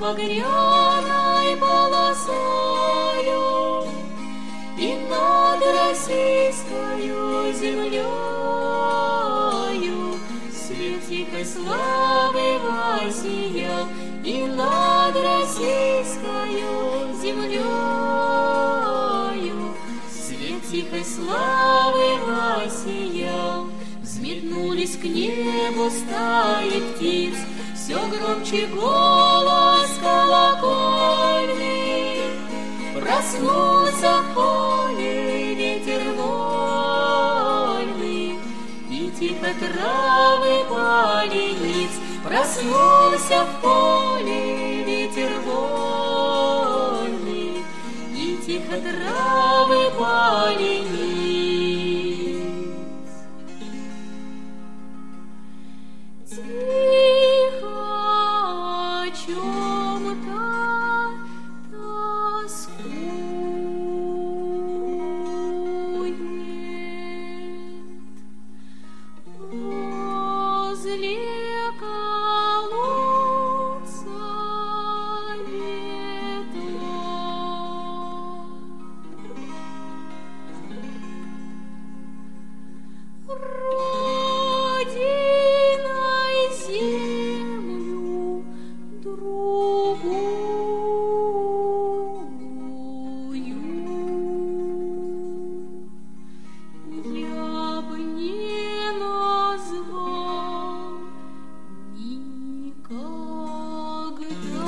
багряной полосою и над российскою землею свет тихой славы воссиял, и над российскою землею свет тихой славы воссиял. Взметнулись к небу стаи птиц, все громче голос колокольный. Проснулся в поле ветер вольный, и тихо травы полениц. Проснулся в поле ветер вольный, и тихо травы полениц. Тихо о чем-то тоскует возле колодца ветла. Родиной землю другую я бы не назвал никогда.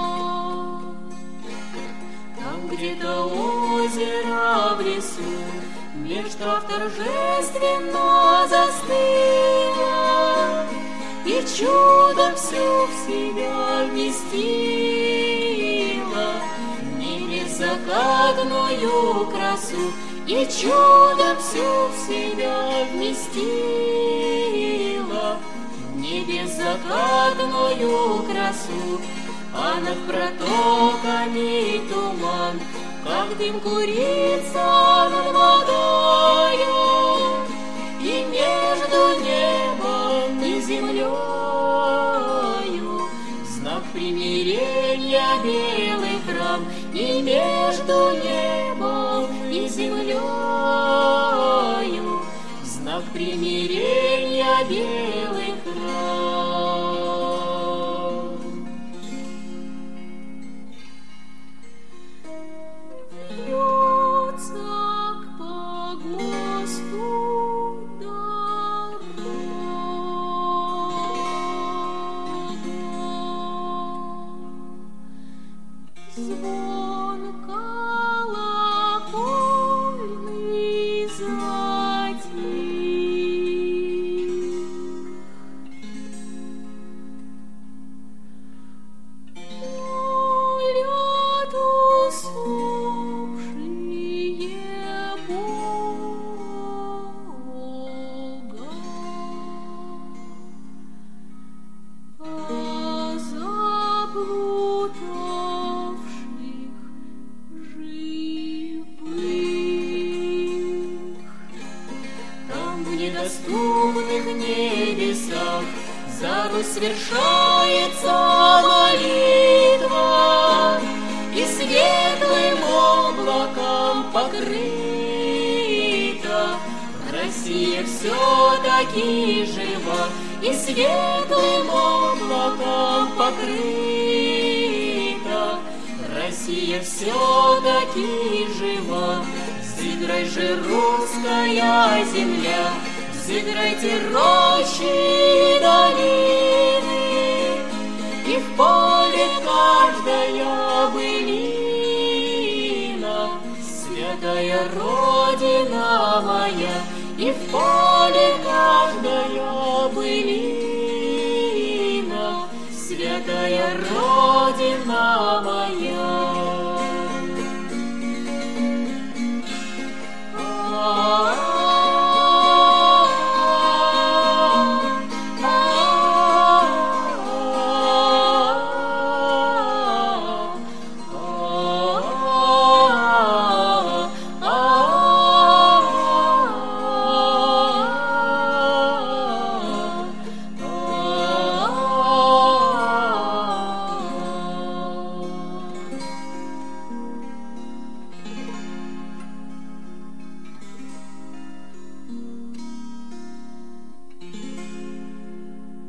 Там где-то озеро в лесу меж трав торжественно застыло, и чудом всю в себя вместило в небе закатную красу, и чудом всю в себя вместило в небе закатную красу. А над протоками туман, как дым курица над водою, и между небом и землею знак примирения белый храм, и между небом и землею знак примирения белый храм. Вьется к погосту дорога, звон колокольный затих. Молят усопшие Бога, о заблудавших живых. Там в недоступных небесах за Русь свершается молитва, и светлым облаком покрыта Россия все-таки жива, и светлым облаком покрыта Россия все-таки жива. Взыграй же, русская земля, взыграйте рощи и долины, и в поле каждая былина, святая Родина моя, и в поле каждая былина, святая Родина моя.